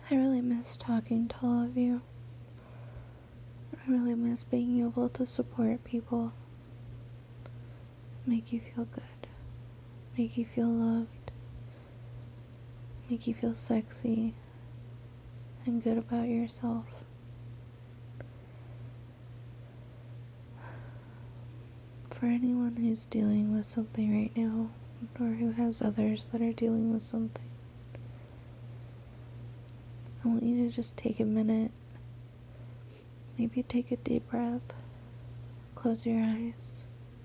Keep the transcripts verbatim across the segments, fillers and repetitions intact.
I really miss talking to all of you. I really miss being able to support people, make you feel good, make you feel loved, make you feel sexy and good about yourself. For anyone who's dealing with something right now, or who has others that are dealing with something, I want you to just take a minute, maybe take a deep breath, close your eyes,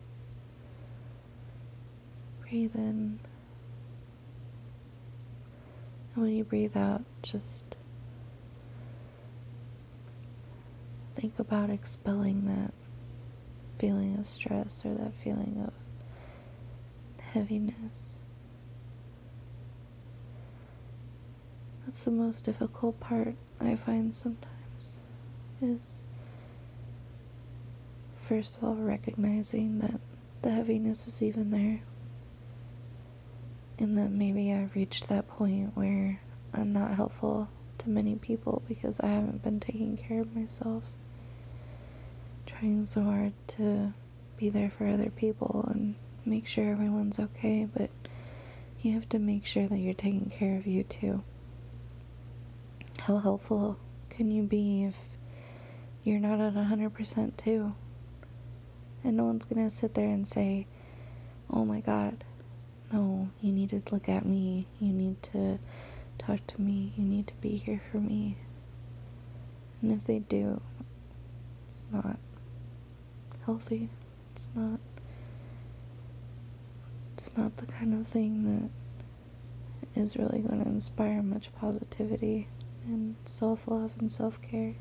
breathe in, and when you breathe out, just think about expelling that feeling of stress or that feeling of heaviness. That's the most difficult part, I find sometimes, is first of all recognizing that the heaviness is even there, and that maybe I've reached that point where I'm not helpful to many people because I haven't been taking care of myself, trying so hard to be there for other people and make sure everyone's okay, but you have to make sure that you're taking care of you too. How helpful can you be if you're not at one hundred percent too? And no one's gonna sit there and say, oh my god, no, you need to look at me, you need to talk to me, you need to be here for me. And if they do, it's not healthy. It's not it's not the kind of thing that is really going to inspire much positivity and self-love and self-care.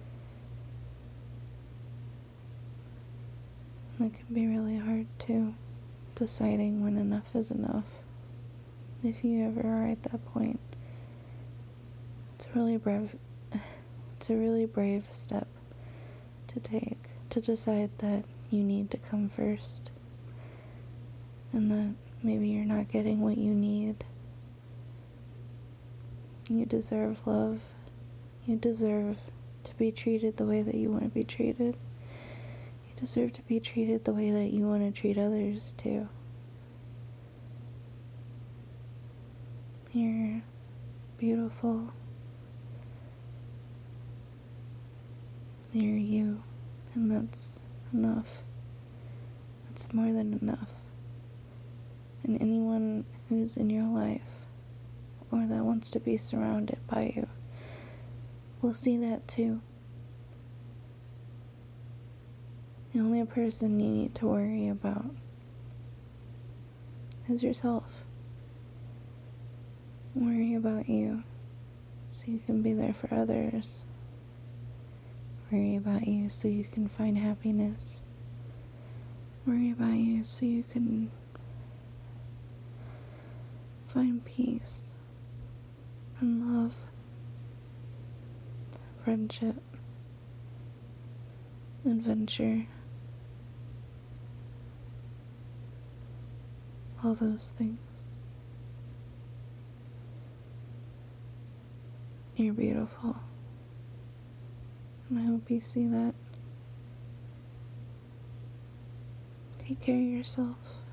It can be really hard too, deciding when enough is enough. If you ever are at that point, it's really brave it's a really brave step to take, to decide that you need to come first, and that maybe you're not getting what you need. You deserve love. You deserve to be treated the way that you want to be treated. You deserve to be treated the way that you want to treat others too. You're beautiful. You're you, and that's enough. That's more than enough. And anyone who's in your life, or that wants to be surrounded by you, will see that too. The only person you need to worry about is yourself. Worry about you so you can be there for others. Worry about you so you can find happiness. Worry about you so you can find peace and love, friendship, adventure, all those things. You're beautiful, and I hope you see that. Take care of yourself.